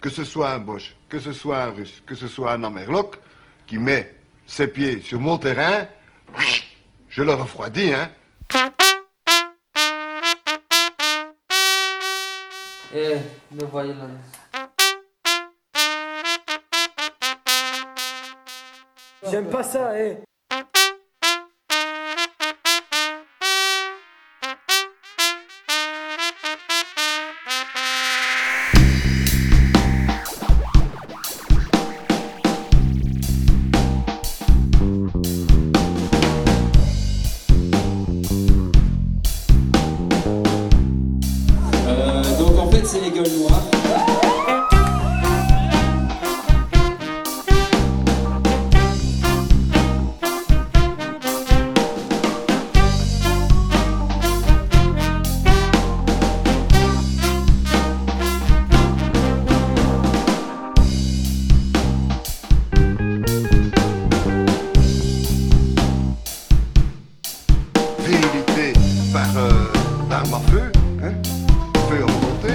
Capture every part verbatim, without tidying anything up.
que ce soit un Boche, que ce soit un Russe, que ce soit un Amerloc, qui met ses pieds sur mon terrain, je le refroidis, hein. Eh, me voyez là. J'aime pas ça, eh. Euh, donc en fait c'est les gueules noires. Virilité par euh, arme à feu, hein, feu en volonté.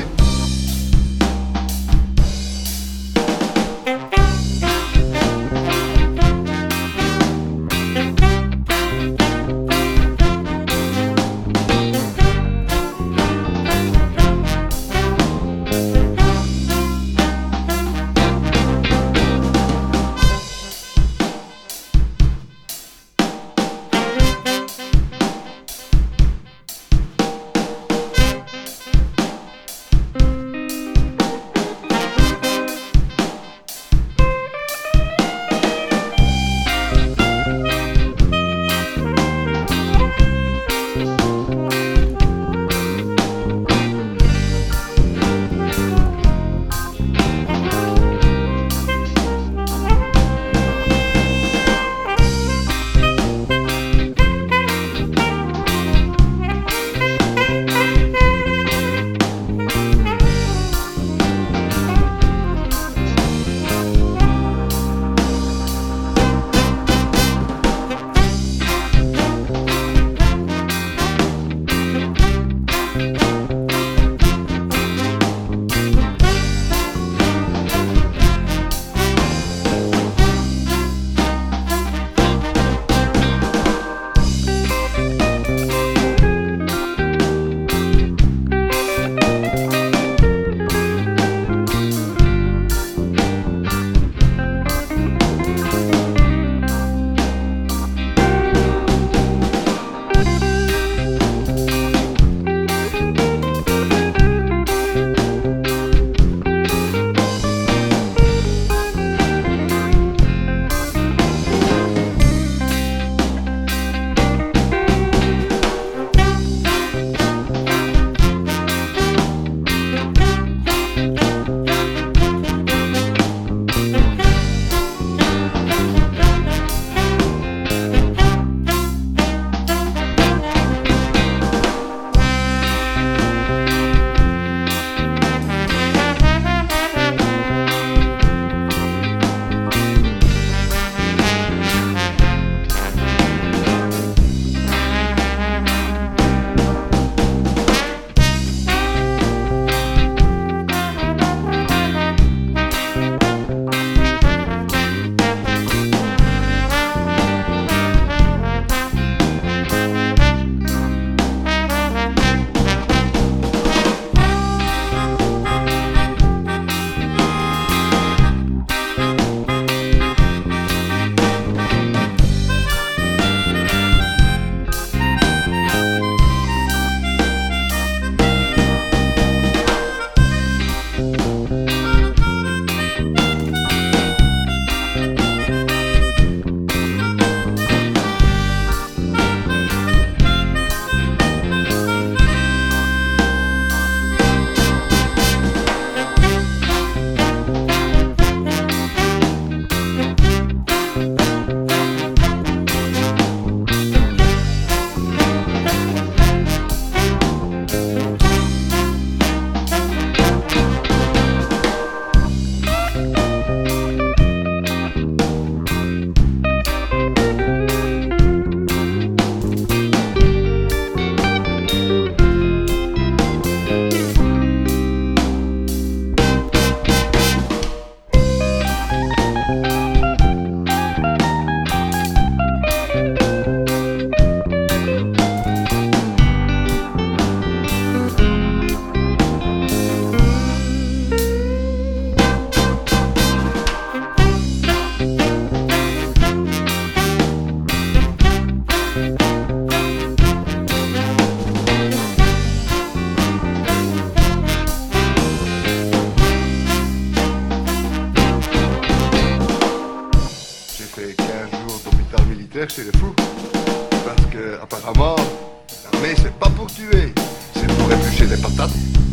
faire chez les fous. Parce que, apparemment, l'armée, c'est pas pour tuer, c'est pour éplucher des patates.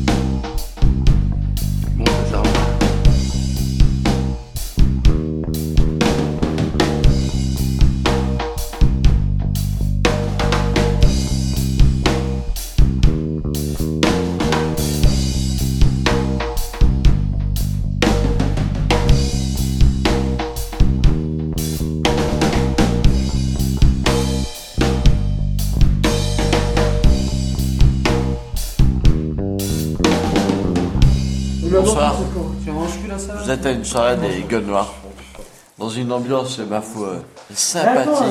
Bon, c'est ça. Bonsoir, vous êtes à une soirée des Gueules Noires, dans une ambiance, ma foi, sympathique,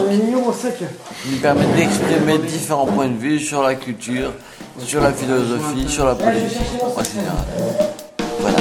qui nous permet d'exprimer différents points de vue sur la culture, sur la philosophie, sur la politique, en général. Voilà.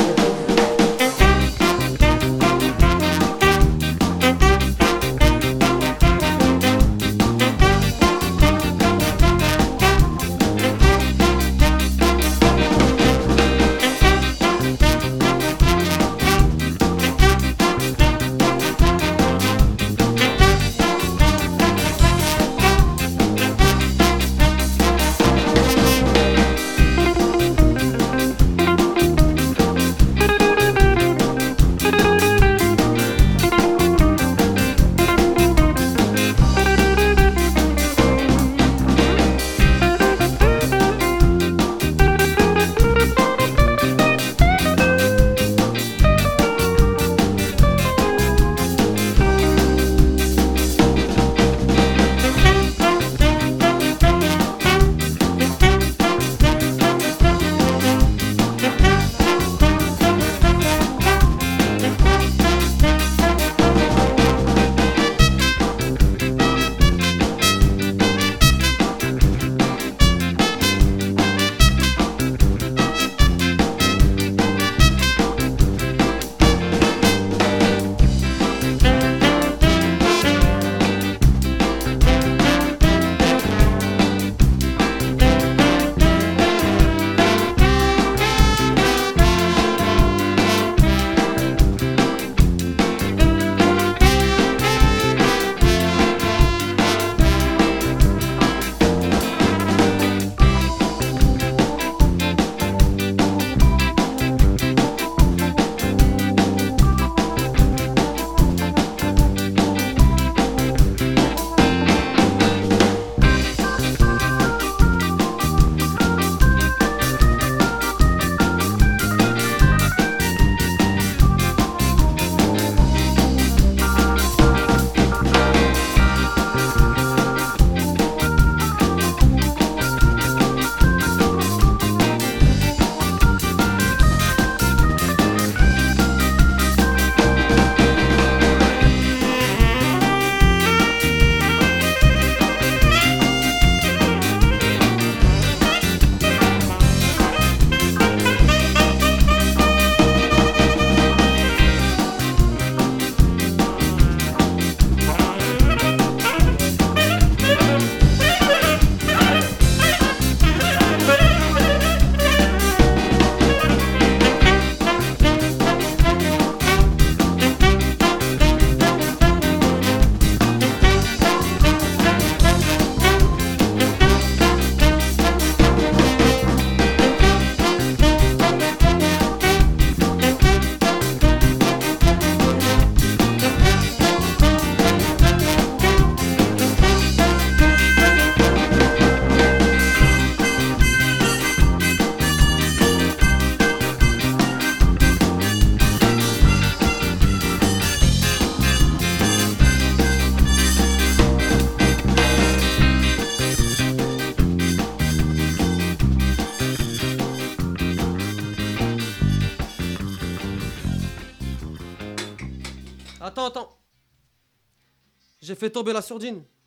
Attends, attends. J'ai fait tomber la sourdine.